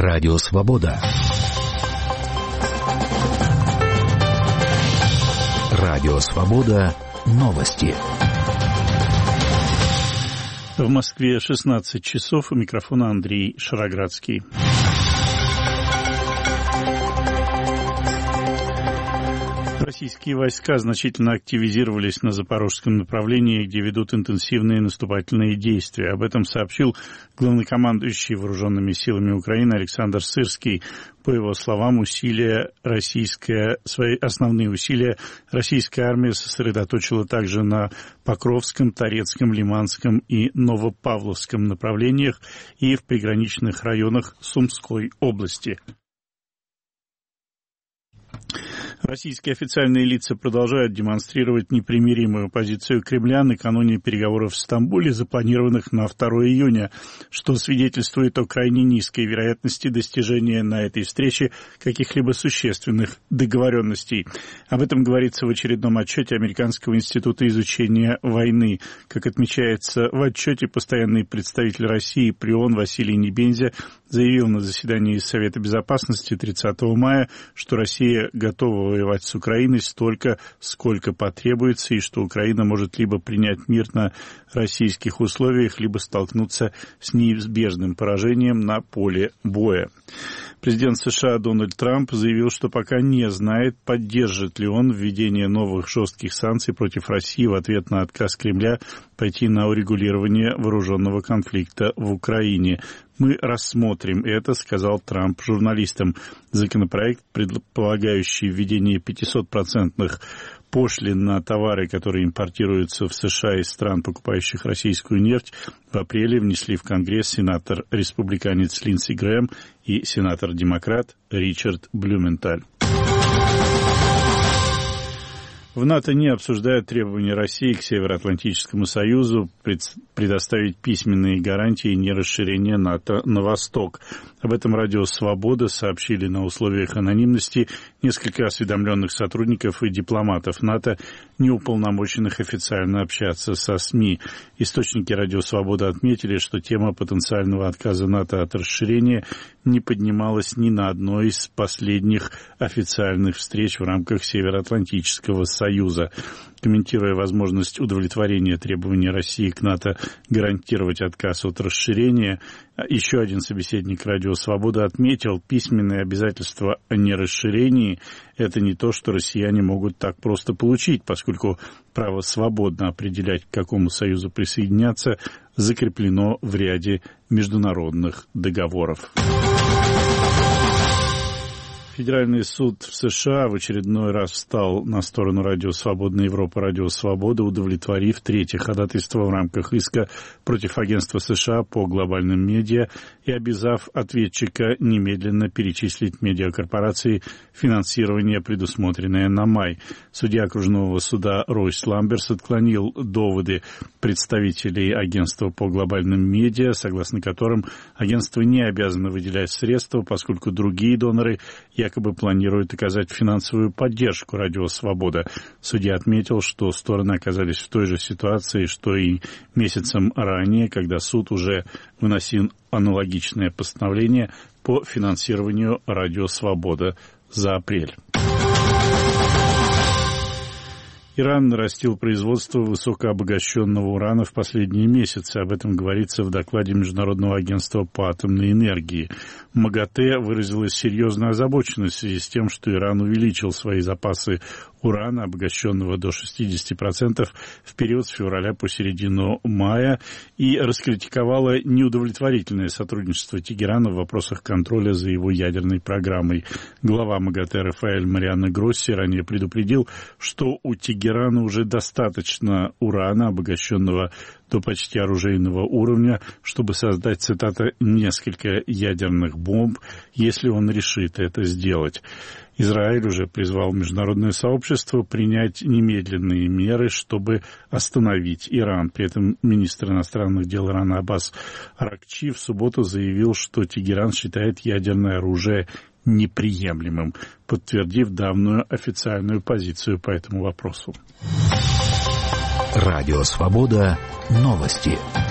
Радио Свобода. Радио Свобода. Новости. В Москве 16 часов. У микрофона Андрей Шароградский. Российские войска значительно активизировались на запорожском направлении, где ведут интенсивные наступательные действия. Об этом сообщил главнокомандующий вооруженными силами Украины Александр Сырский. По его словам, основные усилия российская армия сосредоточила также на Покровском, Торецком, Лиманском и Новопавловском направлениях и в приграничных районах Сумской области. Российские официальные лица продолжают демонстрировать непримиримую позицию Кремля накануне переговоров в Стамбуле, запланированных на 2 июня, что свидетельствует о крайне низкой вероятности достижения на этой встрече каких-либо существенных договоренностей. Об этом говорится в очередном отчете Американского института изучения войны. Как отмечается в отчете, постоянный представитель России при ООН Василий Небензя заявил на заседании Совета Безопасности 30 мая, что Россия готова воевать с Украиной столько, сколько потребуется, и что Украина может либо принять мир на российских условиях, либо столкнуться с неизбежным поражением на поле боя. Президент США Дональд Трамп заявил, что пока не знает, поддержит ли он введение новых жестких санкций против России в ответ на отказ Кремля пойти на урегулирование вооруженного конфликта в Украине. «Мы рассмотрим это», — сказал Трамп журналистам. Законопроект, предполагающий введение 500% пошлин на товары, которые импортируются в США из стран, покупающих российскую нефть, в апреле внесли в Конгресс сенатор-республиканец Линдси Грэхэм и сенатор-демократ Ричард Блюменталь. В НАТО не обсуждают требования России к Североатлантическому Союзу предоставить письменные гарантии нерасширения НАТО на восток. Об этом Радио Свобода сообщили на условиях анонимности несколько осведомленных сотрудников и дипломатов НАТО, не уполномоченных официально общаться со СМИ. Источники Радио Свобода отметили, что тема потенциального отказа НАТО от расширения не поднималась ни на одной из последних официальных встреч в рамках Североатлантического Союза. Комментируя возможность удовлетворения требований России к НАТО гарантировать отказ от расширения, еще один собеседник Радио Свобода отметил, письменные обязательства о нерасширении – это не то, что россияне могут так просто получить, поскольку право свободно определять, к какому союзу присоединяться, закреплено в ряде международных договоров. Федеральный суд в США в очередной раз встал на сторону Радио Свободная Европа, Радио Свобода, удовлетворив третье ходатайство в рамках иска против агентства США по глобальным медиа и обязав ответчика немедленно перечислить медиакорпорации финансирование, предусмотренное на май. Судья окружного суда Ройс Ламберс отклонил доводы представителей агентства по глобальным медиа, согласно которым агентство не обязано выделять средства, поскольку другие доноры якобы планируют оказать финансовую поддержку Радио Свобода. Судья отметил, что стороны оказались в той же ситуации, что и месяцем ранее, когда суд уже выносил аналогичное постановление по финансированию Радио Свобода за апрель. Иран нарастил производство высокообогащенного урана в последние месяцы. Об этом говорится в докладе Международного агентства по атомной энергии. МАГАТЭ выразилась серьезную озабоченность в связи с тем, что Иран увеличил свои запасы урана, обогащенного до 60% в период с февраля по середину мая, и раскритиковала неудовлетворительное сотрудничество Тегерана в вопросах контроля за его ядерной программой. Глава МАГАТЭ Рафаэль Мариано Гросси ранее предупредил, что у Тегерана уже достаточно урана, обогащенного до почти оружейного уровня, чтобы создать, цитата, «несколько ядерных бомб, если он решит это сделать». Израиль уже призвал международное сообщество принять немедленные меры, чтобы остановить Иран. При этом министр иностранных дел Ирана Аббас Аракчи в субботу заявил, что Тегеран считает ядерное оружие неприемлемым, подтвердив давнюю официальную позицию по этому вопросу. Радио Свобода. Новости.